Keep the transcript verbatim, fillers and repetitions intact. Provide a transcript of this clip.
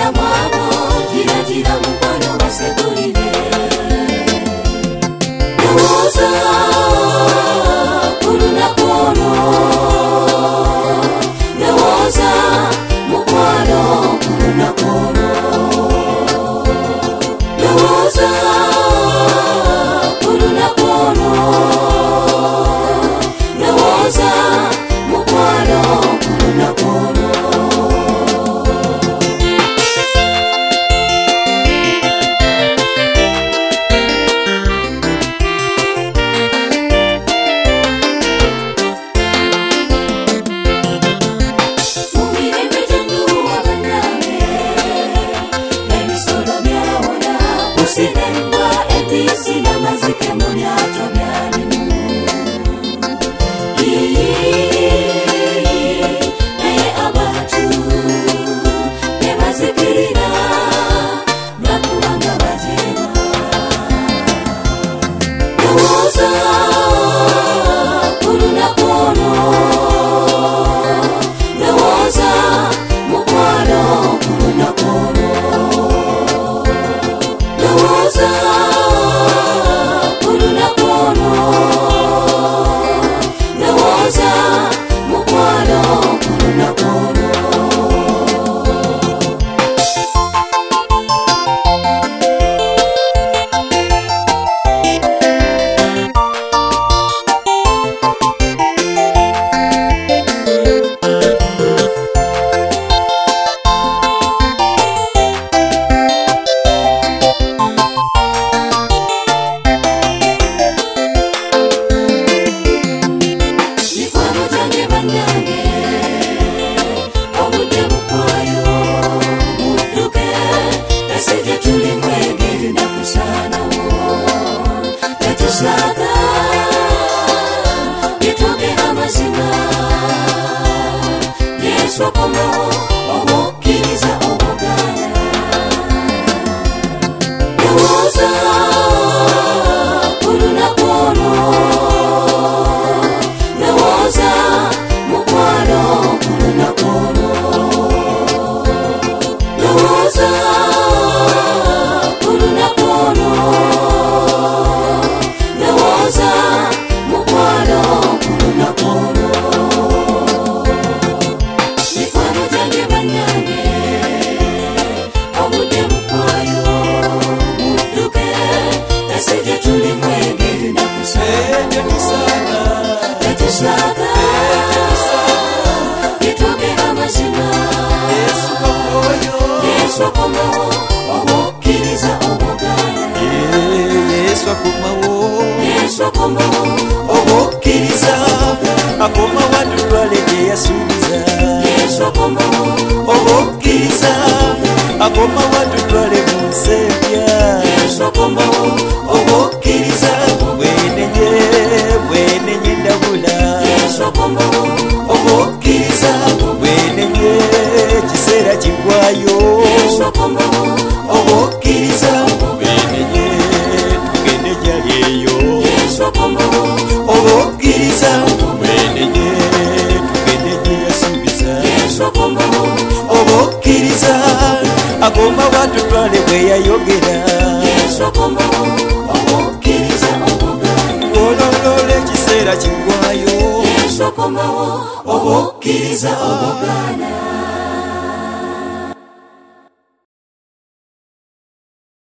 gira mwano gira gira mukono basegurire Lowooza kulunakono Lowooza mukwano kulunakono Lowooza kulunakono Lowooza mukwano kulunakono Sinengwa edisi na mazike muli atobyalimu Naye abantu nebazikirira lwakubanga bajeema Lowooza kulunakono Lowooza mukwano kulunakono Lowooza kulunakono Lowooza mukwano kulunakono Swakomo obukiriza obugana Lowooza kulunakono Lowooza mukwano kulunakono Lowooza kulunakono Lowooza mukwano kulunakono Letusaka Gituge amazima Yesu akomawo obukiriza obugana Yesu akomawo Yesu akomawo obukiriza akomawo atutwale gye yasuubiza Yesu akomawo obukiriza akomawo atutwale mu nsi empya Yesu akomawo obukiriza bwenenye bwenenye ndabula Yesu akomawo obukiriza bwenenye ekiseera kigwayo Yesu akomawo obukiriza bwenenye tugende gyali eyo Yesu akomawo obukiriza bwenenye tugende gye yasuubiza Yesu akomawo obukiriza akomawo atutwale bwe yayogera Yesu akomawo obukiriza obugana ololola ekiseera kigwayo Yesu akomawo obukiriza obugana